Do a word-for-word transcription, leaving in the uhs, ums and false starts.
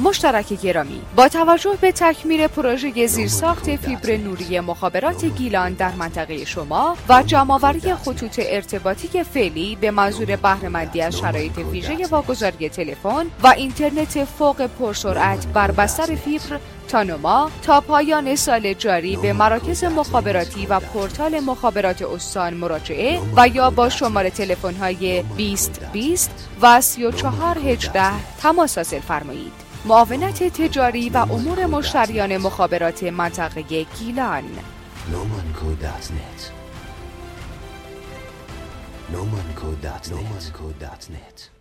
مشترک گرامی، با توجه به تکمیل پروژه زیرساخت فیبر نوری مخابرات گیلان در منطقه شما و جمع‌آوری خطوط ارتباطی فعلی به منظور بهره‌مندی از شرایط ویژه واگذاری تلفن و اینترنت فوق پرسرعت بر بستر فیبر تانوما، تا پایان سال جاری به مراکز مخابراتی و پورتال مخابرات استان مراجعه و یا با شماره تلفن‌های بیست بیست و سی و چهار هجده تماس حاصل فرمایید. معاونت تجاری و امور مشتریان مخابرات منطقه گیلان. نومانکو دات نت نومانکو دات نت